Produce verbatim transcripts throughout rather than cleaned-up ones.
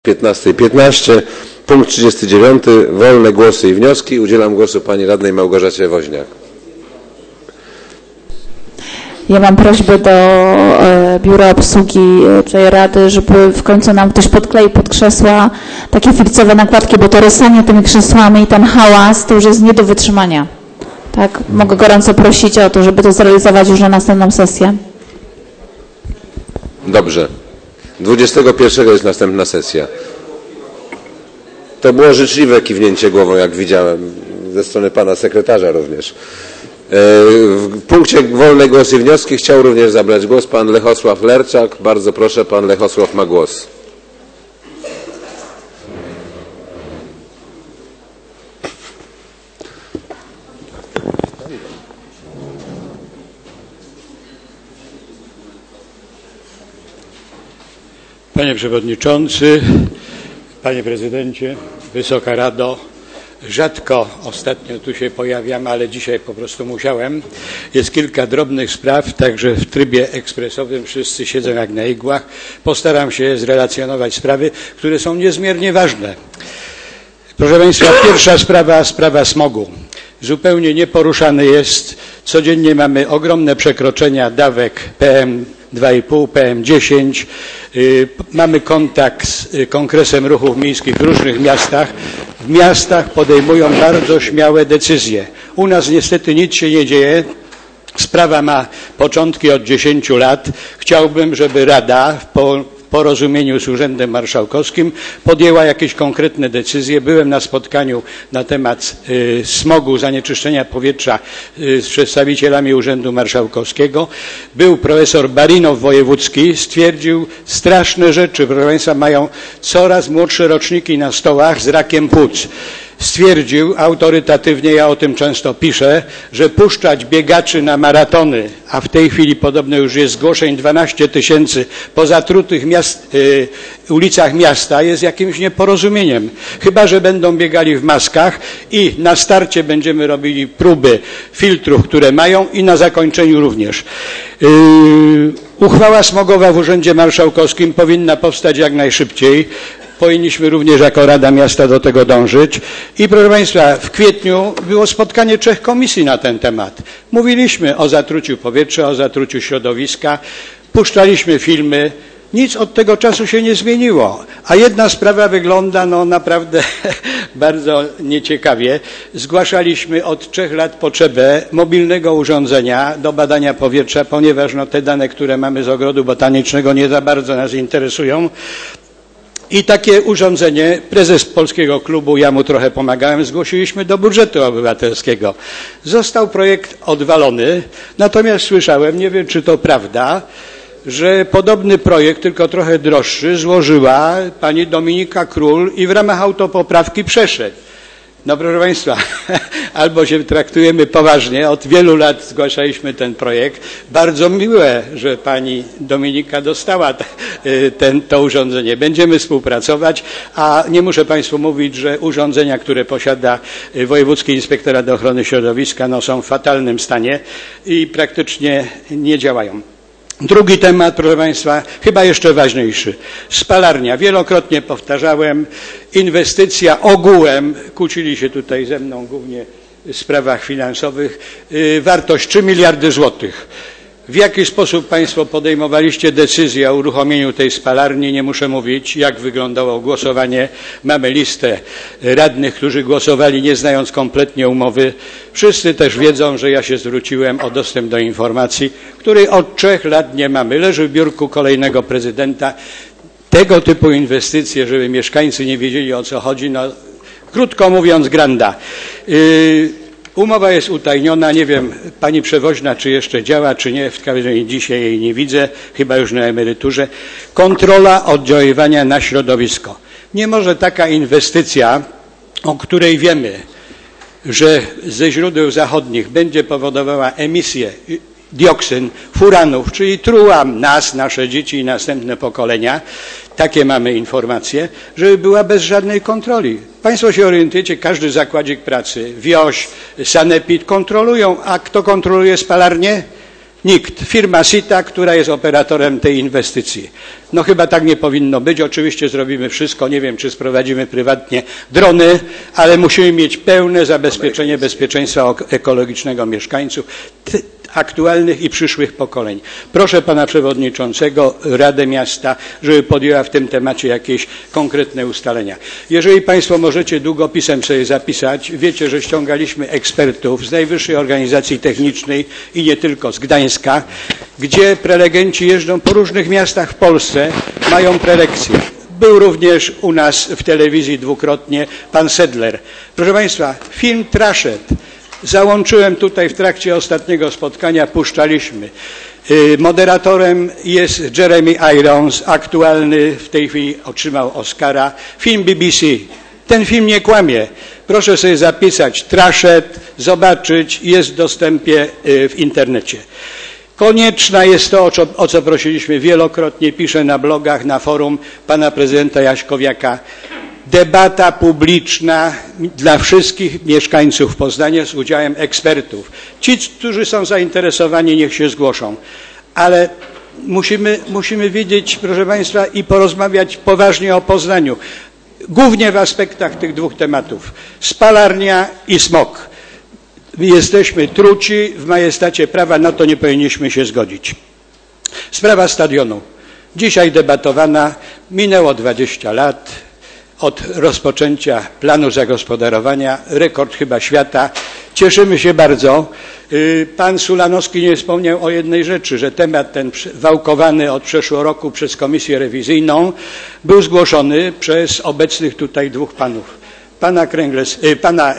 piętnasta piętnaście, punkt trzydziesty dziewiąty, wolne głosy i wnioski. Udzielam głosu pani radnej Małgorzacie Woźniak. Ja mam prośbę do e, Biura Obsługi tej Rady, żeby w końcu nam ktoś podkleił pod krzesła takie filcowe nakładki, bo to rysanie tymi krzesłami i ten hałas to już jest nie do wytrzymania. Tak, mogę gorąco prosić o to, żeby to zrealizować już na następną sesję. Dobrze. dwudziestego pierwszego jest następna sesja. To było życzliwe kiwnięcie głową, jak widziałem, ze strony pana sekretarza również. W punkcie wolne głosy i wnioski chciał również zabrać głos pan Lechosław Lerczak. Bardzo proszę, pan Lechosław ma głos. Panie Przewodniczący, Panie Prezydencie, Wysoka Rado, rzadko ostatnio tu się pojawiam, ale dzisiaj po prostu musiałem. Jest kilka drobnych spraw, także w trybie ekspresowym wszyscy siedzą jak na igłach. Postaram się zrelacjonować sprawy, które są niezmiernie ważne. Proszę Państwa, pierwsza sprawa, sprawa smogu. Zupełnie nieporuszany jest. Codziennie mamy ogromne przekroczenia dawek P M dwa i pół, P M dziesięć. Mamy kontakt z Kongresem Ruchów Miejskich w różnych miastach. W miastach podejmują bardzo śmiałe decyzje. U nas niestety nic się nie dzieje. Sprawa ma początki od dziesięciu lat. Chciałbym, żeby Rada po porozumieniu z Urzędem Marszałkowskim podjęła jakieś konkretne decyzje. Byłem na spotkaniu na temat y, smogu, zanieczyszczenia powietrza y, z przedstawicielami Urzędu Marszałkowskiego. Był profesor Barinow wojewódzki, stwierdził straszne rzeczy. Proszę Państwa, mają coraz młodsze roczniki na stołach z rakiem płuc. Stwierdził autorytatywnie, ja o tym często piszę, że puszczać biegaczy na maratony, a w tej chwili podobno już jest zgłoszeń dwanaście tysięcy po zatrutych miast, y, ulicach miasta, jest jakimś nieporozumieniem. Chyba że będą biegali w maskach i na starcie będziemy robili próby filtrów, które mają, i na zakończeniu również. Yy, uchwała smogowa w Urzędzie Marszałkowskim powinna powstać jak najszybciej. Powinniśmy również jako Rada Miasta do tego dążyć. I proszę Państwa, w kwietniu było spotkanie trzech komisji na ten temat. Mówiliśmy o zatruciu powietrza, o zatruciu środowiska, puszczaliśmy filmy. Nic od tego czasu się nie zmieniło. A jedna sprawa wygląda no naprawdę bardzo nieciekawie. Zgłaszaliśmy od trzech lat potrzebę mobilnego urządzenia do badania powietrza, ponieważ no, te dane, które mamy z ogrodu botanicznego, nie za bardzo nas interesują. I takie urządzenie prezes Polskiego Klubu, ja mu trochę pomagałem, zgłosiliśmy do budżetu obywatelskiego. Został projekt odwalony, natomiast słyszałem, nie wiem czy to prawda, że podobny projekt, tylko trochę droższy, złożyła pani Dominika Król i w ramach autopoprawki przeszedł. No proszę Państwa, albo się traktujemy poważnie, od wielu lat zgłaszaliśmy ten projekt. Bardzo miłe, że pani Dominika dostała ten, to urządzenie. Będziemy współpracować, a nie muszę Państwu mówić, że urządzenia, które posiada Wojewódzki Inspektorat Ochrony Środowiska, no, są w fatalnym stanie i praktycznie nie działają. Drugi temat, proszę Państwa, chyba jeszcze ważniejszy. Spalarnia. Wielokrotnie powtarzałem, inwestycja ogółem, kłócili się tutaj ze mną głównie w sprawach finansowych, yy, wartość trzy miliardy złotych. W jaki sposób Państwo podejmowaliście decyzję o uruchomieniu tej spalarni? Nie muszę mówić, jak wyglądało głosowanie. Mamy listę radnych, którzy głosowali, nie znając kompletnie umowy. Wszyscy też wiedzą, że ja się zwróciłem o dostęp do informacji, której od trzech lat nie mamy. Leży w biurku kolejnego prezydenta. Tego typu inwestycje, żeby mieszkańcy nie wiedzieli, o co chodzi, no krótko mówiąc, granda. Yy, Umowa jest utajniona, nie wiem, pani Przewoźna, czy jeszcze działa, czy nie, w każdym razie dzisiaj jej nie widzę, chyba już na emeryturze. Kontrola oddziaływania na środowisko. Nie może taka inwestycja, o której wiemy, że ze źródeł zachodnich będzie powodowała emisję dioksyn, furanów, czyli truła nas, nasze dzieci i następne pokolenia, takie mamy informacje, żeby była bez żadnej kontroli. Państwo się orientujecie, każdy zakładzik pracy, wioś, sanepid kontrolują, a kto kontroluje spalarnię? Nikt. Firma Sita, która jest operatorem tej inwestycji. No chyba tak nie powinno być. Oczywiście zrobimy wszystko. Nie wiem, czy sprowadzimy prywatnie drony, ale musimy mieć pełne zabezpieczenie bezpieczeństwa ekologicznego mieszkańców aktualnych i przyszłych pokoleń. Proszę pana przewodniczącego, Radę Miasta, żeby podjęła w tym temacie jakieś konkretne ustalenia. Jeżeli państwo możecie długopisem sobie zapisać, wiecie, że ściągaliśmy ekspertów z najwyższej organizacji technicznej i nie tylko z Gdańska, gdzie prelegenci jeżdżą po różnych miastach w Polsce, mają prelekcje. Był również u nas w telewizji dwukrotnie pan Sedler. Proszę państwa, film Trashed załączyłem tutaj w trakcie ostatniego spotkania, puszczaliśmy. Moderatorem jest Jeremy Irons, aktualny, w tej chwili otrzymał Oscara. Film B B C. Ten film nie kłamie. Proszę sobie zapisać Trashed, zobaczyć, jest w dostępie w internecie. Konieczna jest to, o co, o co prosiliśmy wielokrotnie, piszę na blogach, na forum pana prezydenta Jaśkowiaka. Debata publiczna dla wszystkich mieszkańców Poznania z udziałem ekspertów. Ci, którzy są zainteresowani, niech się zgłoszą. Ale musimy, musimy wiedzieć, proszę państwa, i porozmawiać poważnie o Poznaniu. Głównie w aspektach tych dwóch tematów. Spalarnia i smog. Jesteśmy truci w majestacie prawa, na to nie powinniśmy się zgodzić. Sprawa stadionu. Dzisiaj debatowana, minęło dwadzieścia lat. Od rozpoczęcia planu zagospodarowania, rekord chyba świata. Cieszymy się bardzo. Pan Sulanowski nie wspomniał o jednej rzeczy, że temat ten wałkowany od przeszłego roku przez komisję rewizyjną był zgłoszony przez obecnych tutaj dwóch panów. Pana, Kręgles, pana,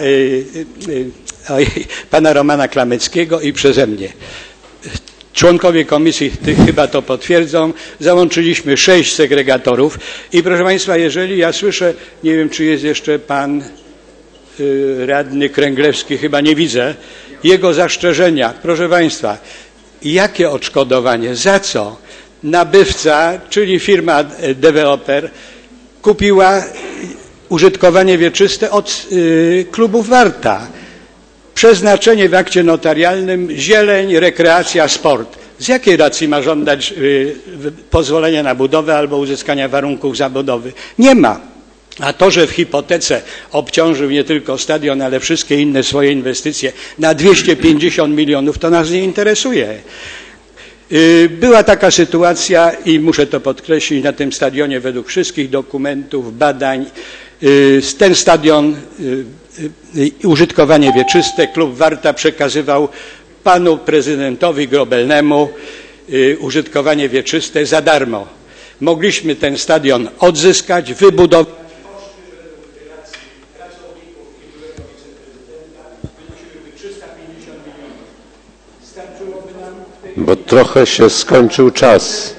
pana Romana Klameckiego i przeze mnie. Członkowie komisji chyba to potwierdzą. Załączyliśmy sześć segregatorów i proszę państwa, jeżeli ja słyszę, nie wiem, czy jest jeszcze pan y, radny Kręglewski, chyba nie widzę, jego zastrzeżenia. Proszę państwa, jakie odszkodowanie, za co nabywca, czyli firma deweloper, kupiła użytkowanie wieczyste od y, klubów Warta? Przeznaczenie w akcie notarialnym zieleń, rekreacja, sport. Z jakiej racji ma żądać y, pozwolenia na budowę albo uzyskania warunków zabudowy? Nie ma. A to, że w hipotece obciążył nie tylko stadion, ale wszystkie inne swoje inwestycje na dwieście pięćdziesiąt milionów, to nas nie interesuje. Y, była taka sytuacja i muszę to podkreślić, na tym stadionie według wszystkich dokumentów, badań, y, ten stadion y, użytkowanie wieczyste klub Warta przekazywał panu prezydentowi Grobelnemu użytkowanie wieczyste za darmo. Mogliśmy ten stadion odzyskać, wybudować. Koszty według relacji pracowników i byłego wiceprezydenta wynosiłyby trzysta pięćdziesiąt milionów. Starczyłoby nam w tej... Bo trochę się skończył czas.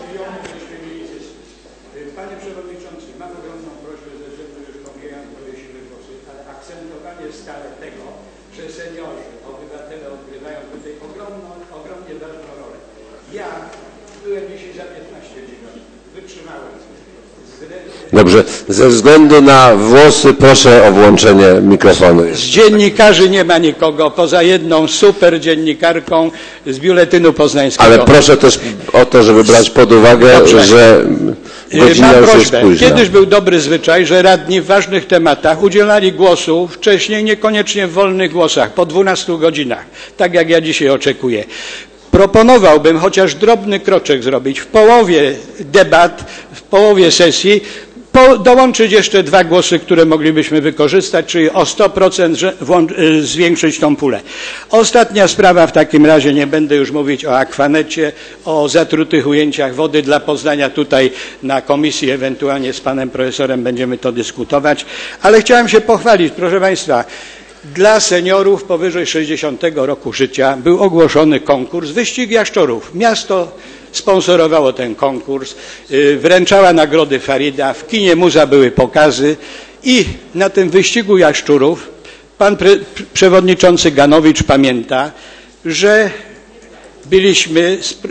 Panie przewodniczący, mam ogromną prośbę, ze względu już pomijam moje siły głosy, ale akcentowanie stale tego, że seniorzy, obywatele odgrywają tutaj ogromną, ogromnie ważną rolę. Ja byłem dzisiaj za piętnaście dziewiąt, wytrzymałem. Dobrze, ze względu na włosy proszę o włączenie mikrofonu. Z dziennikarzy nie ma nikogo, poza jedną super dziennikarką z Biuletynu Poznańskiego. Ale proszę też o to, żeby brać pod uwagę, Dobrze. że godzina Mam już prośbę. jest późna. Kiedyś był dobry zwyczaj, że radni w ważnych tematach udzielali głosu wcześniej, niekoniecznie w wolnych głosach, po dwunastu godzinach, tak jak ja dzisiaj oczekuję. Proponowałbym chociaż drobny kroczek zrobić w połowie debat, w połowie sesji, po, dołączyć jeszcze dwa głosy, które moglibyśmy wykorzystać, czyli o sto procent zwiększyć tą pulę. Ostatnia sprawa w takim razie, nie będę już mówić o akwanecie, o zatrutych ujęciach wody dla Poznania. Tutaj na komisji ewentualnie z panem profesorem będziemy to dyskutować, ale chciałem się pochwalić, proszę państwa. Dla seniorów powyżej sześćdziesiątego roku życia był ogłoszony konkurs Wyścig Jaszczurów. Miasto sponsorowało ten konkurs, wręczała nagrody Farida, w kinie Muza były pokazy i na tym Wyścigu Jaszczurów pan pre, przewodniczący Ganowicz pamięta, że byliśmy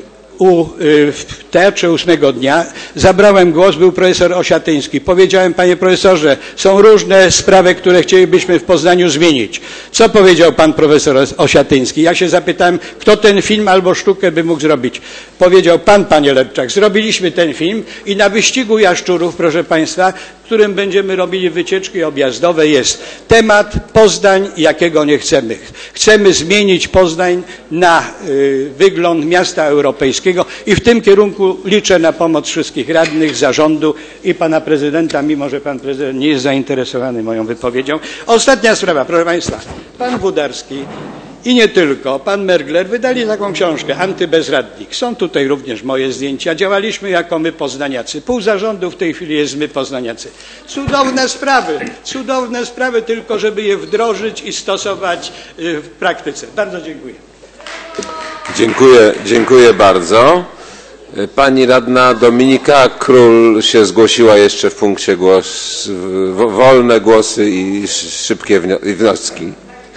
u, w Teatrze Ósmego Dnia, zabrałem głos, był profesor Osiatyński. Powiedziałem, panie profesorze, są różne sprawy, które chcielibyśmy w Poznaniu zmienić. Co powiedział pan profesor Osiatyński? Ja się zapytałem, kto ten film albo sztukę by mógł zrobić. Powiedział pan, panie Lerczak, zrobiliśmy ten film i na wyścigu jaszczurów, proszę państwa, w którym będziemy robili wycieczki objazdowe, jest temat Poznań, jakiego nie chcemy. Chcemy zmienić Poznań na y, wygląd miasta europejskiego i w tym kierunku liczę na pomoc wszystkich radnych, zarządu i pana prezydenta, mimo że pan prezydent nie jest zainteresowany moją wypowiedzią. Ostatnia sprawa, proszę państwa. Pan Wódarski i nie tylko, pan Mergler wydali taką książkę Antybezradnik. Są tutaj również moje zdjęcia. Działaliśmy jako my poznaniacy. Pół zarządu w tej chwili jest my poznaniacy. Cudowne sprawy, cudowne sprawy, tylko żeby je wdrożyć i stosować w praktyce. Bardzo dziękuję. Dziękuję, dziękuję bardzo. Pani radna Dominika Król się zgłosiła jeszcze w punkcie głos, wolne głosy i szybkie wnioski.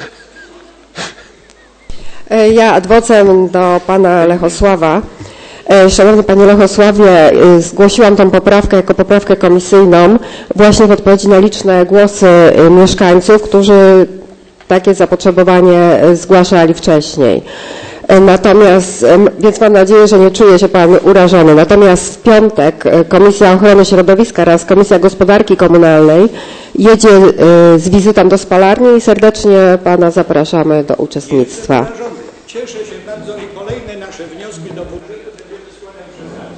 Ja adwocem do pana Lechosława. Szanowny panie Lechosławie, zgłosiłam tą poprawkę jako poprawkę komisyjną właśnie w odpowiedzi na liczne głosy mieszkańców, którzy takie zapotrzebowanie zgłaszali wcześniej. Natomiast, więc mam nadzieję, że nie czuje się pan urażony. Natomiast w piątek Komisja Ochrony Środowiska oraz Komisja Gospodarki Komunalnej jedzie z wizytą do spalarni i serdecznie pana zapraszamy do uczestnictwa. Cieszę się bardzo i kolejne nasze wnioski do budżetu będziemy składać przez nas.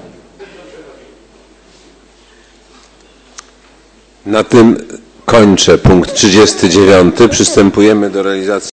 Na tym kończę punkt trzydziesty dziewiąty. Przystępujemy do realizacji